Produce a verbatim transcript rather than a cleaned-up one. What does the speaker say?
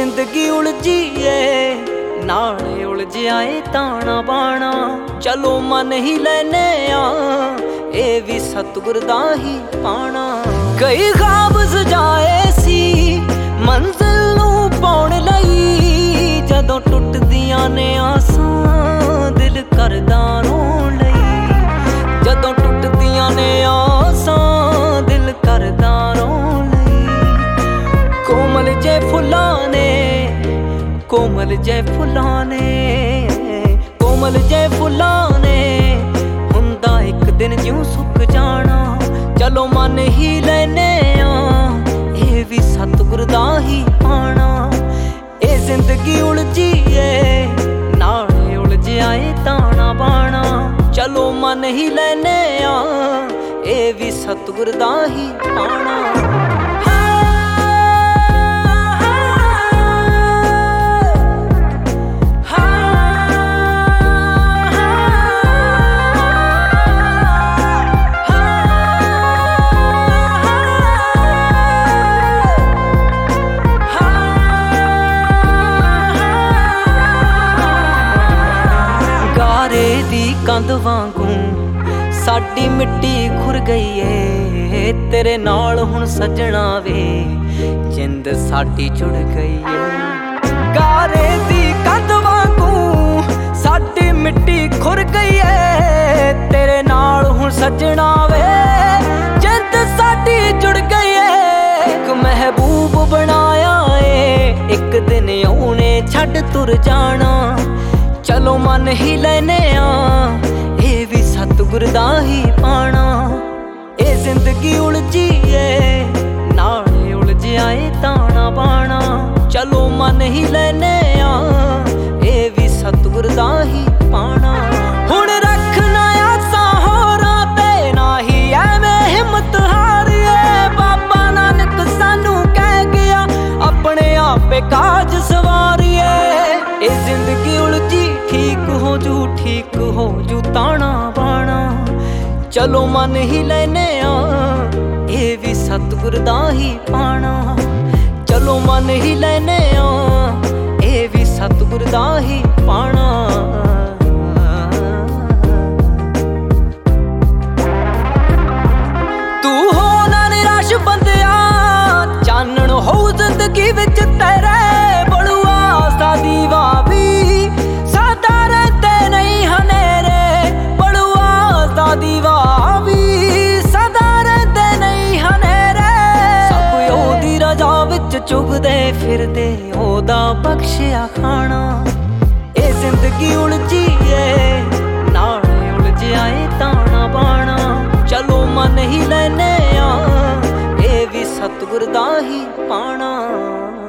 जिंदगी उलझी ए नाले उलझिया ए ताना बाना। चलो मन ही लेने आ ए भी सतगुर दा ही पाना। कई ख्वाब सजाए सी मंजिल नू पाउण लई, जदों टुटदियां ने आसां दिल करदा रोण लई। जदों टुटदियां ने आसां दिल करदा रोण लई। कोमल जे फुल्लां ने कोमल जे फुल्लां ने कोमल जे फुल्लां ने हुंदा एक दिन ज्यों सुक जाना। चलो मन ही लेने आ ये भी सतगुर दा ही पाना। ए जिंदगी उलझी ए नाले उलझिया ए ताना बाना। चलो मन ही लेने आ ये भी सतगुर दा ही पाना। कंध वांगू साडी मिट्टी खुर गई है, तेरे नाल हुण सजना वे जिंद साडी जुड़ गई है। गारे दी कंध वांगू साडी मिट्टी खुर गई है, तेरे नाल हुण सजना वे जिंद साडी जुड़ गई है। एक महबूब बनाया है एक दिन ओने छड्ड तुर जाना। चलो मन ही लेने आ ये भी सतगुर दा ही पाना। ए जिंदगी उलझी ए नाले उलझिया ए ताना बाना। चलो मन ही लेने आ ये भी सतगुर दा ही पाना। हुण रखना आसां होरां ते ना ही एवें हिम्मत हारिए। बाबा नानक सानू कह गया अपने आपे काज सवारिए। ए जिंदगी उलझी ठीक हो जू ठीक हो जू ताना बाना। चलो मन ही लेने आ ये भी सतगुर दा ही पाना। चलो मन ही लेने आ ये भी सतगुर दा ही पाना। तू हो ना निराश बंदिया चानण हो जिंदगी विच तेरे। बड़ुआ सादी वावी चुगदे फिरदे ओदा बख्शिया खाना। ए जिंदगी उलझी ए नाले उलझिया ए ताना बाना। चलो मन ही लेने आ ये भी सतगुर दा ही पाना।